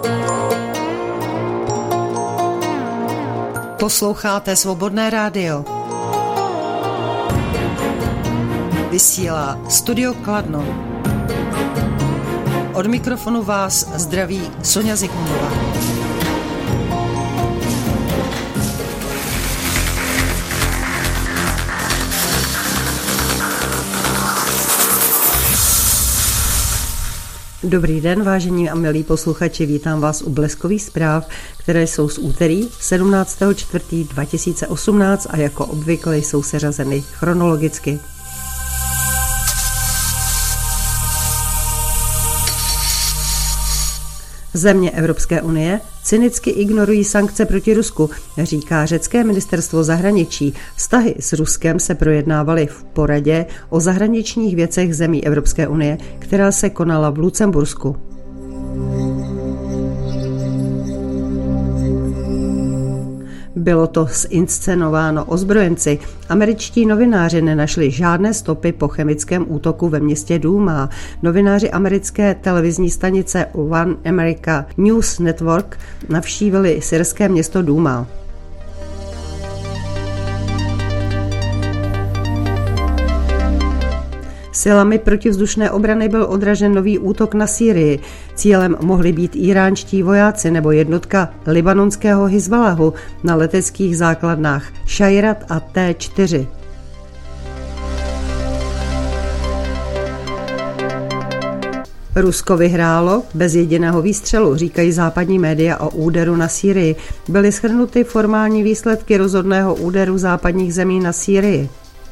Posloucháte Svobodné rádio. Vysílá Studio Kladno. Od mikrofonu vás zdraví Sonja Zikmundová. Dobrý den, vážení a milí posluchači, vítám vás u bleskových zpráv, které jsou z úterý 17.4.2018 a jako obvykle jsou seřazeny chronologicky. Země Evropské unie cynicky ignorují sankce proti Rusku, říká řecké ministerstvo zahraničí. Vztahy s Ruskem se projednávaly v poradě o zahraničních věcech zemí Evropské unie, která se konala v Lucembursku. Bylo to zinscenováno ozbrojenci. Američtí novináři nenašli žádné stopy po chemickém útoku ve městě Douma. Novináři americké televizní stanice One America News Network navštívili syrské město Douma. Silami protivzdušné obrany byl odražen nový útok na Sýrii. Cílem mohli být iránští vojáci nebo jednotka libanonského Hizbalahu na leteckých základnách Šajrat a T4. Rusko vyhrálo bez jediného výstřelu, říkají západní média o úderu na Sýrii. Byly shrnuty formální výsledky rozhodného úderu západních zemí na Sýrii.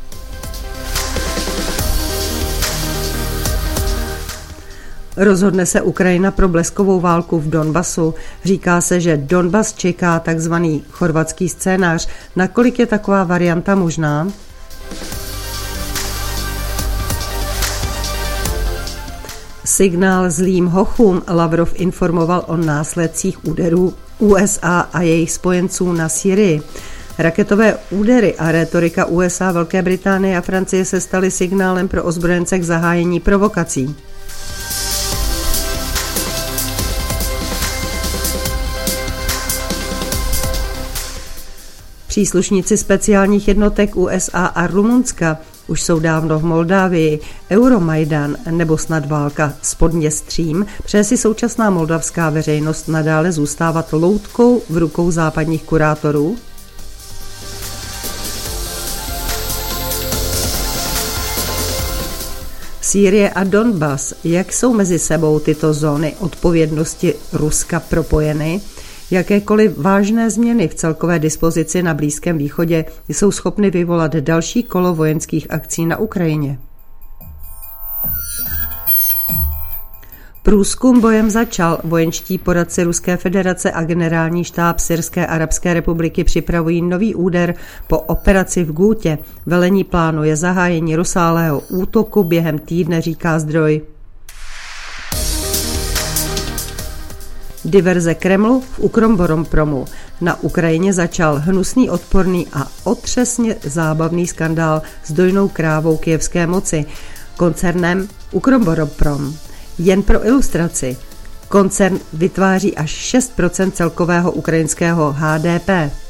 Rozhodne se Ukrajina pro bleskovou válku v Donbasu. Říká se, že Donbas čeká takzvaný chorvatský scénář. Nakolik je taková varianta možná? Signál zlým hochům. Lavrov informoval o následcích úderů USA a jejich spojenců na Sýrii. Raketové údery a rétorika USA, Velké Británie a Francie se staly signálem pro ozbrojence k zahájení provokací. Příslušníci speciálních jednotek USA a Rumunska už jsou dávno v Moldávii. Euromajdan nebo snad válka s Podněstřím přeje si současná moldavská veřejnost nadále zůstávat loutkou v rukou západních kurátorů? Sýrie a Donbas, jak jsou mezi sebou tyto zóny odpovědnosti Ruska propojeny? Jakékoliv vážné změny v celkové dispozici na Blízkém východě jsou schopny vyvolat další kolo vojenských akcí na Ukrajině. Průzkum bojem začal. Vojenští poradci Ruské federace a generální štáb Syrské arabské republiky připravují nový úder po operaci v Gútě. Velení plánuje zahájení rozsáhlého útoku během týdne, říká zdroj. Diverze Kremlu v Ukromborompromu. Na Ukrajině začal hnusný, odporný a otřesně zábavný skandál s dojnou krávou kyjevské moci, koncernem Ukromboroprom. Jen pro ilustraci, koncern vytváří až 6% celkového ukrajinského HDP.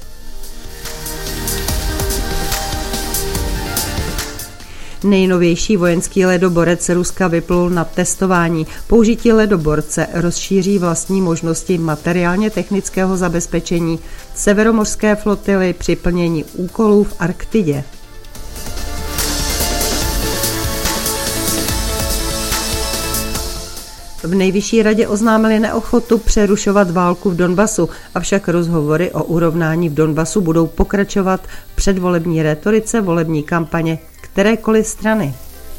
Nejnovější vojenský ledoborec Ruska vyplul na testování. Použití ledoborce rozšíří vlastní možnosti materiálně technického zabezpečení severomořské flotily při plnění úkolů v Arktidě. V nejvyšší radě oznámili neochotu přerušovat válku v Donbasu, avšak rozhovory o urovnání v Donbasu budou pokračovat v předvolební rétorice volební kampaně kterékoliv strany.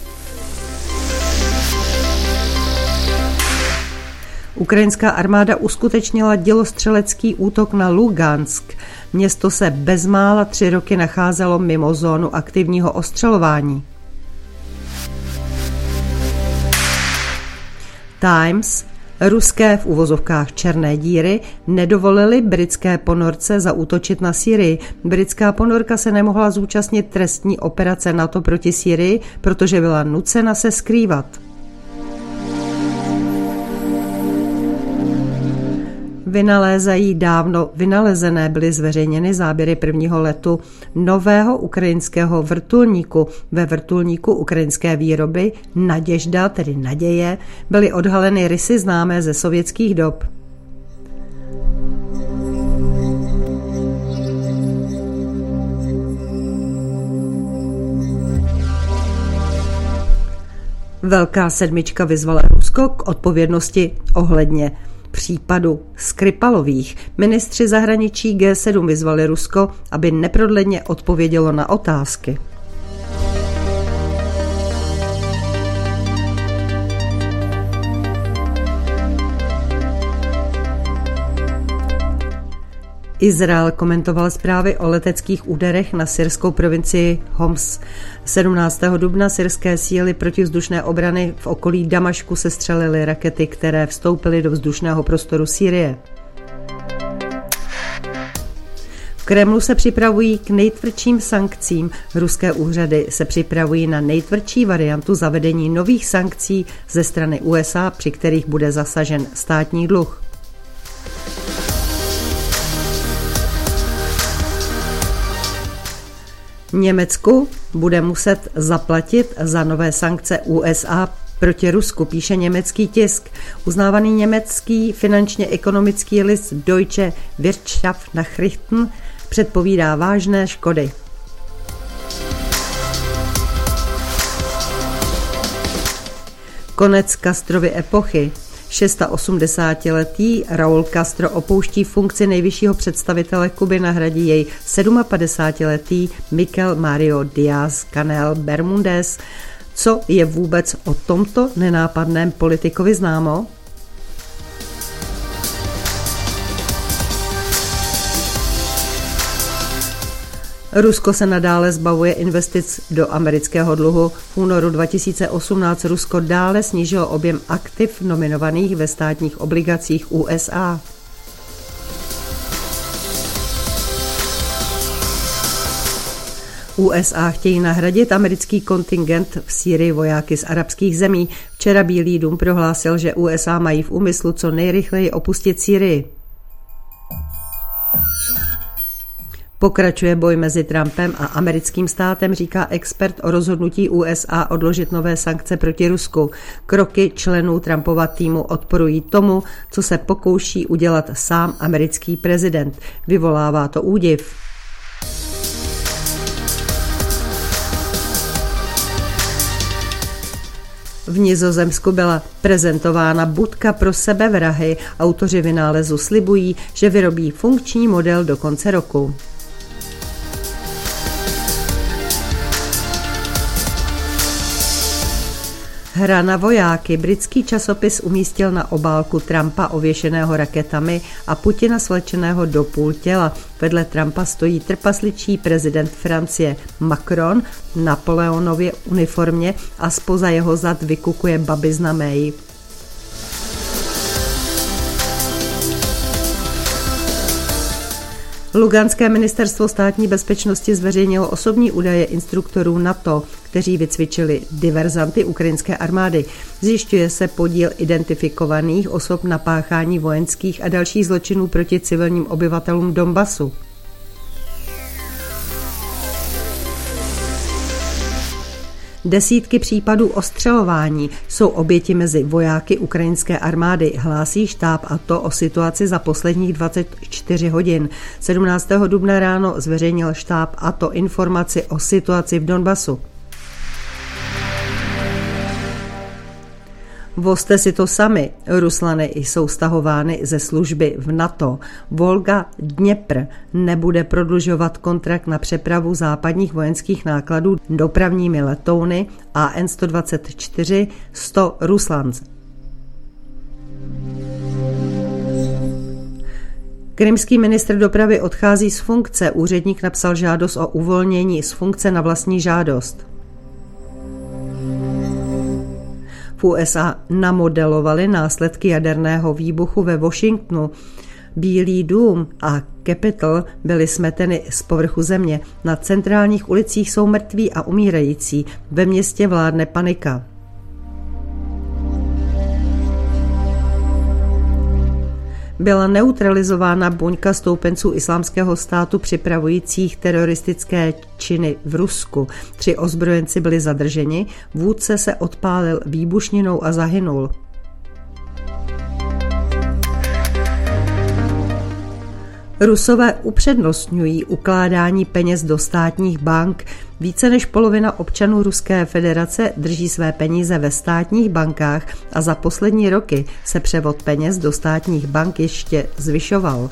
Ukrajinská armáda uskutečnila dělostřelecký útok na Lugansk. Město se bezmála 3 roky nacházelo mimo zónu aktivního ostřelování. Times. Ruské v uvozovkách černé díry nedovolily britské ponorce zaútočit na Sýrii. Britská ponorka se nemohla zúčastnit trestní operace NATO proti Sýrii, protože byla nucena se skrývat. vynalézají dávno vynalezené, byly zveřejněny záběry prvního letu nového ukrajinského vrtulníku. Ve vrtulníku ukrajinské výroby Naděžda, tedy Naděje, byly odhaleny rysy známé ze sovětských dob. Velká sedmička vyzvala Rusko k odpovědnosti ohledně případu Skripalových. Ministři zahraničí G7 vyzvali Rusko, aby neprodleně odpovědělo na otázky. Izrael komentoval zprávy o leteckých úderech na syrskou provincii Homs. 17. dubna syrské síly protivzdušné obrany v okolí Damašku sestřelily rakety, které vstoupily do vzdušného prostoru Sýrie. V Kremlu se připravují k nejtvrdším sankcím. Ruské úřady se připravují na nejtvrdší variantu zavedení nových sankcí ze strany USA, při kterých bude zasažen státní dluh. Německu bude muset zaplatit za nové sankce USA proti Rusku, píše německý tisk. Uznávaný německý finančně-ekonomický list Deutsche Wirtschaftsnachrichten předpovídá vážné škody. Konec Castrovy epochy. 86letý Raúl Castro opouští funkci nejvyššího představitele Kuby, nahradí jej 57letý Miguel Mario Díaz-Canel Bermúdez. Co je vůbec o tomto nenápadném politikovi známo? Rusko se nadále zbavuje investic do amerického dluhu. V únoru 2018 Rusko dále snížilo objem aktiv nominovaných ve státních obligacích USA. USA chtějí nahradit americký kontingent v Sýrii vojáky z arabských zemí. Včera Bílý dům prohlásil, že USA mají v úmyslu co nejrychleji opustit Sýrii. Pokračuje boj mezi Trumpem a americkým státem, říká expert o rozhodnutí USA odložit nové sankce proti Rusku. Kroky členů Trumpova týmu odporují tomu, co se pokouší udělat sám americký prezident. Vyvolává to údiv. V Nizozemsku byla prezentována budka pro sebevrahy. Autoři vynálezu slibují, že vyrobí funkční model do konce roku. Hra na vojáky. Britský časopis umístil na obálku Trumpa ověšeného raketami a Putina svlečeného do půl těla. Vedle Trumpa stojí trpasličí prezident Francie Macron v Napoleonově uniformě a zpoza jeho zad vykukuje babizna May. Luganské ministerstvo státní bezpečnosti zveřejnilo osobní údaje instruktorů NATO, kteří vycvičili diverzanty ukrajinské armády. Zjišťuje se podíl identifikovaných osob na páchání vojenských a dalších zločinů proti civilním obyvatelům Donbasu. Desítky případů ostřelování jsou oběti mezi vojáky ukrajinské armády, hlásí štáb ATO o situaci za posledních 24 hodin. 17. dubna ráno zveřejnil štáb ATO informaci o situaci v Donbasu. Vozte si to sami. Ruslany jsou stahovány ze služby v NATO. Volga Dněpr nebude prodlužovat kontrakt na přepravu západních vojenských nákladů dopravními letouny AN-124 100 Ruslands. Krymský ministr dopravy odchází z funkce. Úředník napsal žádost o uvolnění z funkce na vlastní žádost. V USA namodelovali následky jaderného výbuchu ve Washingtonu. Bílý dům a Capitol byly smeteny z povrchu země. Na centrálních ulicích jsou mrtví a umírající. Ve městě vládne panika. Byla neutralizována buňka stoupenců Islámského státu připravujících teroristické činy v Rusku. 3 ozbrojenci byli zadrženi, vůdce se odpálil výbušninou a zahynul. Rusové upřednostňují ukládání peněz do státních bank. Více než polovina občanů Ruské federace drží své peníze ve státních bankách a za poslední roky se převod peněz do státních bank ještě zvyšoval.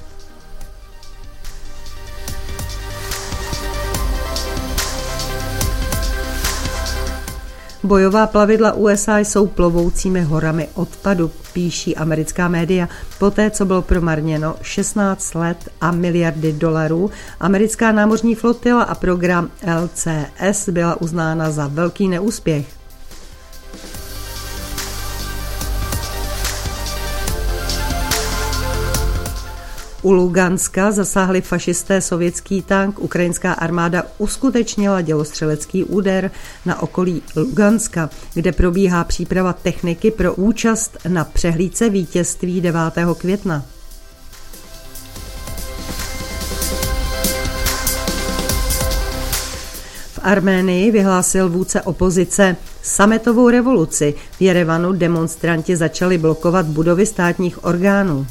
Bojová plavidla USA jsou plovoucími horami odpadu, píší americká média. Poté, co bylo promarněno 16 let a miliardy dolarů, americká námořní flotila a program LCS byla uznána za velký neúspěch. U Luganska zasáhli fašisté sovětský tank, ukrajinská armáda uskutečnila dělostřelecký úder na okolí Luganska, kde probíhá příprava techniky pro účast na přehlídce vítězství 9. května. V Arménii vyhlásil vůdce opozice sametovou revoluci. V Jerevanu demonstranti začali blokovat budovy státních orgánů.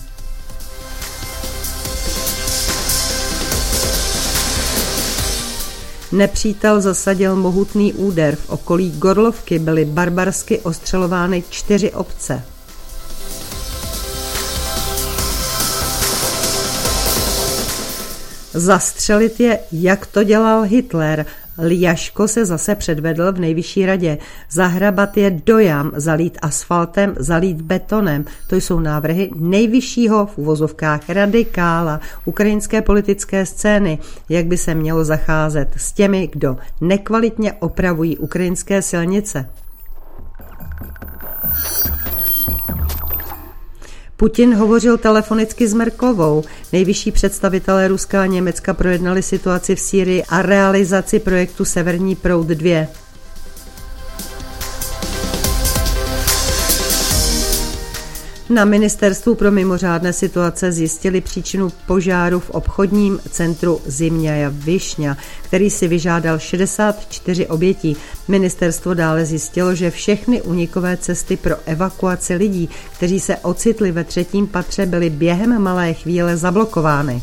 Nepřítel zasadil mohutný úder. V okolí Gorlovky byly barbarsky ostřelovány 4 obce. Zastřelit je, jak to dělal Hitler. Ljaško se zase předvedl v nejvyšší radě. Zahrabat je do jam, zalít asfaltem, zalít betonem. To jsou návrhy nejvyššího v uvozovkách radikála ukrajinské politické scény, jak by se mělo zacházet s těmi, kdo nekvalitně opravují ukrajinské silnice. Putin hovořil telefonicky s Merkelovou. Nejvyšší představitelé Ruska a Německa projednali situaci v Sýrii a realizaci projektu Severní proud 2. Na Ministerstvu pro mimořádné situace zjistili příčinu požáru v obchodním centru Zimňaja Višňa, který si vyžádal 64 obětí. Ministerstvo dále zjistilo, že všechny únikové cesty pro evakuaci lidí, kteří se ocitli ve 3. patře, byly během malé chvíle zablokovány.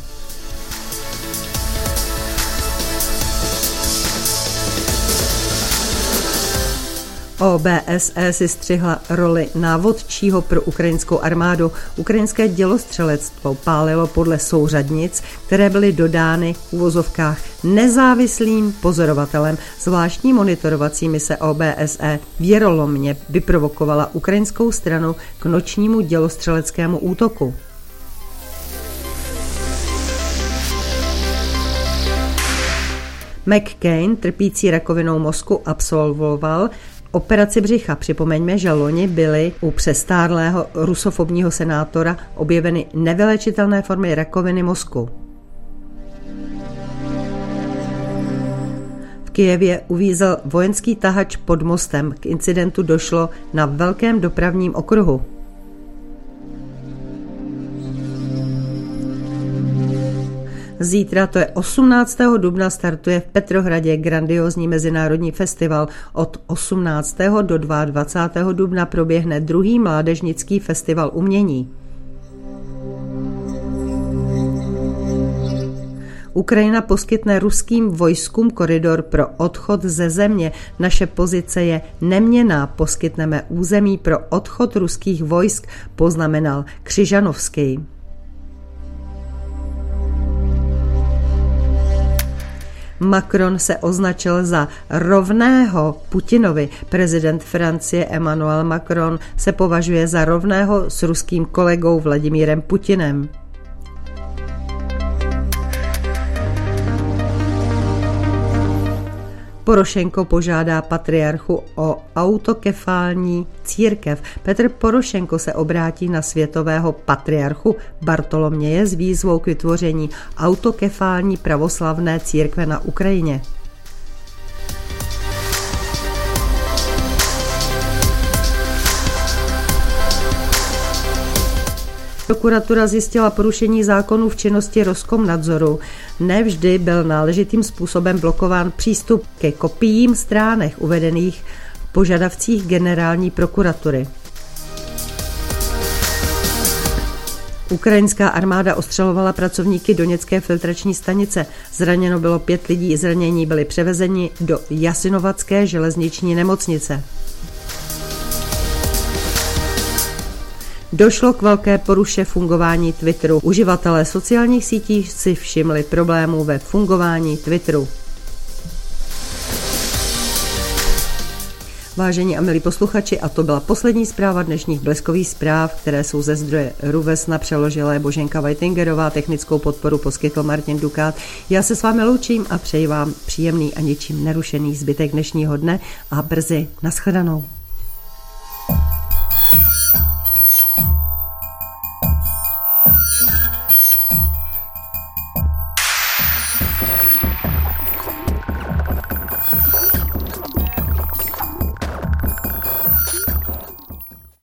OBSE si střihla roli návodčího pro ukrajinskou armádu. Ukrajinské dělostřelectvo pálilo podle souřadnic, které byly dodány v uvozovkách nezávislým pozorovatelem. Zvláštní monitorovací mise OBSE věrolomně vyprovokovala ukrajinskou stranu k nočnímu dělostřeleckému útoku. McCain, trpící rakovinou mozku, absolvoval operaci břicha. Připomeňme, že loni byly u přestárlého rusofobního senátora objeveny nevylečitelné formy rakoviny mozku. V Kyjevě uvízl vojenský tahač pod mostem. K incidentu došlo na velkém dopravním okruhu. Zítra, to je 18. dubna, startuje v Petrohradě grandiózní mezinárodní festival. Od 18. do 22. dubna proběhne 2. mládežnický festival umění. Ukrajina poskytne ruským vojskům koridor pro odchod ze země. Naše pozice je neměnná, poskytneme území pro odchod ruských vojsk, poznamenal Křižanovský. Macron se označil za rovného Putinovi. Prezident Francie Emmanuel Macron se považuje za rovného s ruským kolegou Vladimírem Putinem. Porošenko požádá patriarchu o autokefální církev. Petr Porošenko se obrátí na světového patriarchu Bartoloměje s výzvou k vytvoření autokefální pravoslavné církve na Ukrajině. Prokuratura zjistila porušení zákonů v činnosti Roskomnadzoru. Nevždy byl náležitým způsobem blokován přístup ke kopiím stránek uvedených v požadavcích generální prokuratury. Ukrajinská armáda ostřelovala pracovníky Doněcké filtrační stanice. Zraněno bylo 5 lidí, zranění byli převezeni do Jasinovatské železniční nemocnice. Došlo k velké poruše fungování Twitteru. Uživatelé sociálních sítí si všimli problémů ve fungování Twitteru. Vážení a milí posluchači, a to byla poslední zpráva dnešních bleskových zpráv, které jsou ze zdroje RUVESNA, přeložila je Boženka Vajtingerová, technickou podporu poskytl Martin Dukát. Já se s vámi loučím a přeji vám příjemný a ničím nerušený zbytek dnešního dne a brzy nashledanou.